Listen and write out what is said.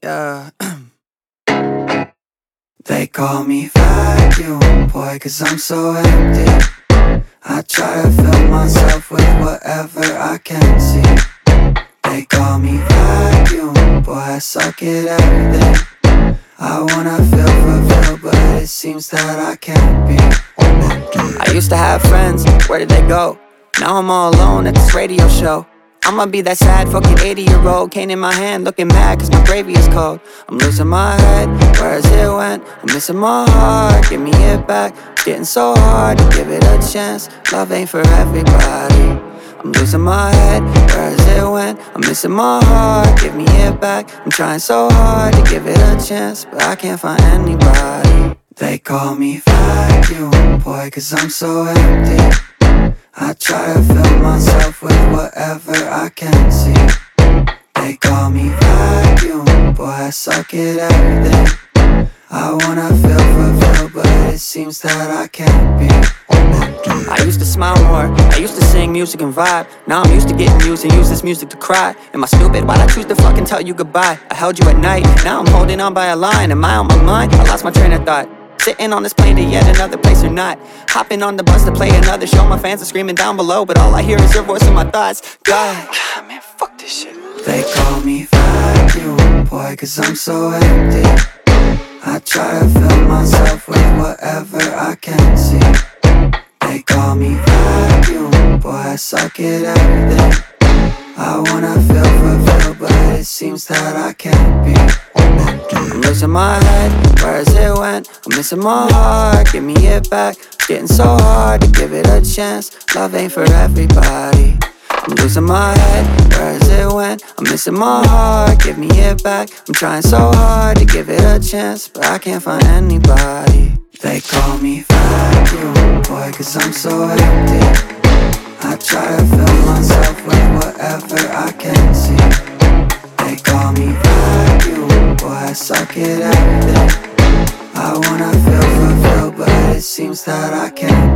Yeah. They call me vacuum boy, cause I'm so empty. I try to fill myself with whatever I can see. They call me vacuum boy, I suck at everything. I wanna feel fulfilled, but it seems that I can't be. I used to have friends, where did they go? Now I'm all alone at this radio show. I'ma be that sad fucking 80-year-old, cane in my hand, looking mad cause my gravy is cold. I'm losing my head, where's it went? I'm missing my heart, give me it back. It's getting so hard to give it a chance. Love ain't for everybody. I'm losing my head, where's it went? I'm missing my heart, give me it back. I'm trying so hard to give it a chance, but I can't find anybody. They call me vacuum boy, cause I'm so empty. I try to fill myself with whatever I can see. They call me vacuum boy, I suck at everything. I wanna feel fulfilled, but it seems that I can't be. I used to smile more, I used to sing music and vibe. Now I'm used to getting used and use this music to cry. Am I stupid? Why'd I choose to fucking tell you goodbye? I held you at night, now I'm holding on by a line. Am I on my mind? I lost my train of thought. Sitting on this plane to yet another place or not. Hopping on the bus to play another show. My fans are screaming down below, but all I hear is your voice in my thoughts. God, man, fuck this shit. They call me vacuum boy, cause I'm so empty. I try to fill myself with whatever I can see. They call me vacuum boy, I suck at everything. I wanna feel fulfilled, but it seems that I can't be. I'm losing my head, where's it went? I'm missing my heart, give me it back. It's getting so hard to give it a chance. Love ain't for everybody. I'm losing my head, where's it went? I'm missing my heart, give me it back. I'm trying so hard to give it a chance, but I can't find anybody. They call me vacuum boy, cause I'm so empty. I try to fill myself with whatever I can see. They call me vacuum boy, I suck at everything. I wanna feel fulfilled, but it seems that I can't